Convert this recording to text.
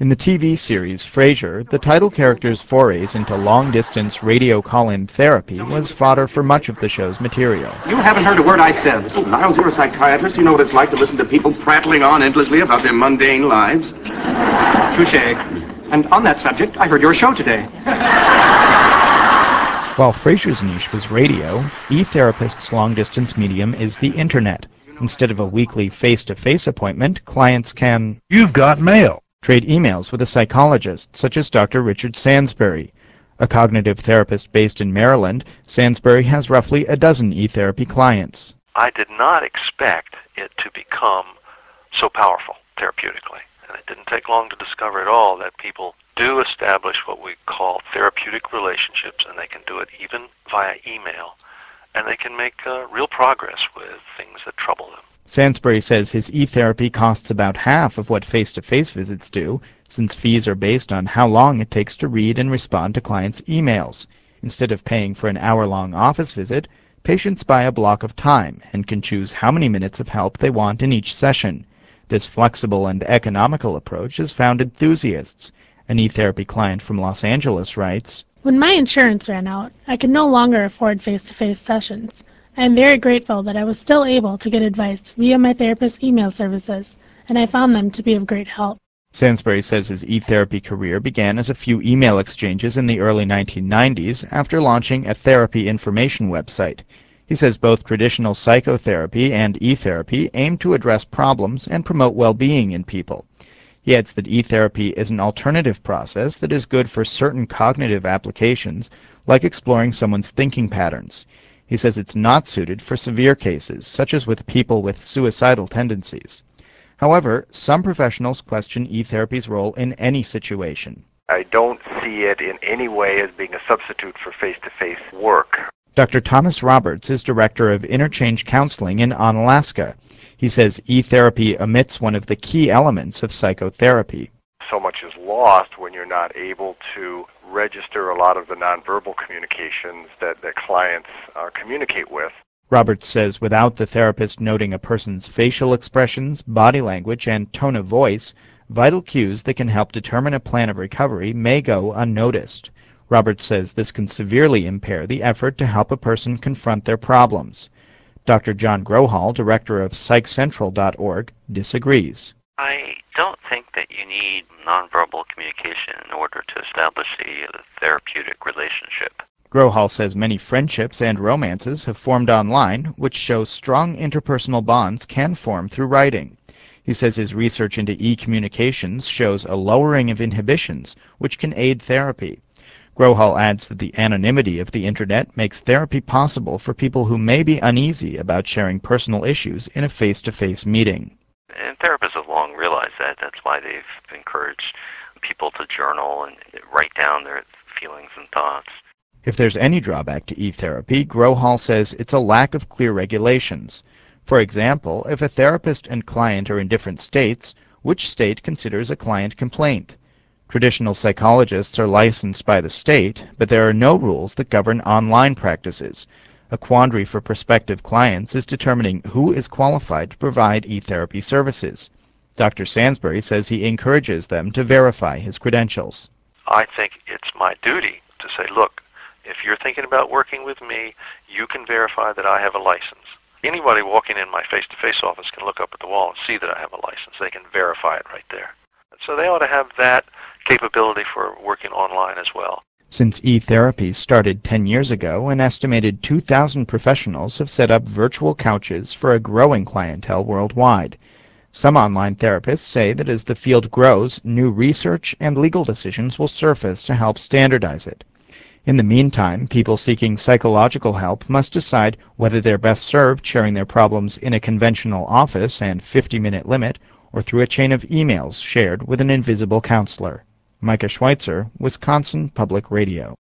In the TV series Frasier, the title character's forays into long-distance radio call-in therapy was fodder for much of the show's material. You haven't heard a word I said. Niles, you're a psychiatrist. You know what it's like to listen to people prattling on endlessly about their mundane lives. Touché. And on that subject, I heard your show today. While Frasier's niche was radio, eTherapist's long-distance medium is the Internet. Instead of a weekly face-to-face appointment, clients can... You've got mail. Trade emails with a psychologist, such as Dr. Richard Sansbury. A cognitive therapist based in Maryland, Sansbury has roughly a dozen eTherapy clients. I did not expect it to become so powerful therapeutically. And it didn't take long to discover at all that people do establish what we call therapeutic relationships, and they can do it even via email. And they can make real progress with things that trouble them. Sansbury says his eTherapy costs about half of what face-to-face visits do, since fees are based on how long it takes to read and respond to clients' emails. Instead of paying for an hour-long office visit, patients buy a block of time and can choose how many minutes of help they want in each session. This flexible and economical approach has found enthusiasts. An eTherapy client from Los Angeles writes, "When my insurance ran out, I could no longer afford face-to-face sessions. I am very grateful that I was still able to get advice via my therapist's email services, and I found them to be of great help." Sansbury says his eTherapy career began as a few email exchanges in the early 1990s after launching a therapy information website. He says both traditional psychotherapy and eTherapy aim to address problems and promote well-being in people. He adds that eTherapy is an alternative process that is good for certain cognitive applications, like exploring someone's thinking patterns. He says it's not suited for severe cases, such as with people with suicidal tendencies. However, some professionals question eTherapy's role in any situation. I don't see it in any way as being a substitute for face-to-face work. Dr. Thomas Roberts is director of Interchange Counseling in Onalaska. He says eTherapy omits one of the key elements of psychotherapy. So much is lost when you're not able to register a lot of the nonverbal communications that clients communicate with. Roberts says without the therapist noting a person's facial expressions, body language, and tone of voice, vital cues that can help determine a plan of recovery may go unnoticed. Roberts says this can severely impair the effort to help a person confront their problems. Dr. John Grohol, director of PsychCentral.org, disagrees. I don't think that you need nonverbal communication in order to establish a therapeutic relationship. Grohol says many friendships and romances have formed online, which shows strong interpersonal bonds can form through writing. He says his research into e-communications shows a lowering of inhibitions, which can aid therapy. Grohol adds that the anonymity of the Internet makes therapy possible for people who may be uneasy about sharing personal issues in a face-to-face meeting. And therapists have long realized that. That's why they've encouraged people to journal and write down their feelings and thoughts. If there's any drawback to eTherapy, Grohol says it's a lack of clear regulations. For example, if a therapist and client are in different states, which state considers a client complaint? Traditional psychologists are licensed by the state, but there are no rules that govern online practices. A quandary for prospective clients is determining who is qualified to provide eTherapy services. Dr. Sansbury says he encourages them to verify his credentials. I think it's my duty to say, look, if you're thinking about working with me, you can verify that I have a license. Anybody walking in my face-to-face office can look up at the wall and see that I have a license. They can verify it right there. So they ought to have that capability for working online as well. Since eTherapy started 10 years ago, an estimated 2,000 professionals have set up virtual couches for a growing clientele worldwide. Some online therapists say that as the field grows, new research and legal decisions will surface to help standardize it. In the meantime, people seeking psychological help must decide whether they're best served sharing their problems in a conventional office and 50-minute limit or through a chain of emails shared with an invisible counselor. Micah Schweitzer, Wisconsin Public Radio.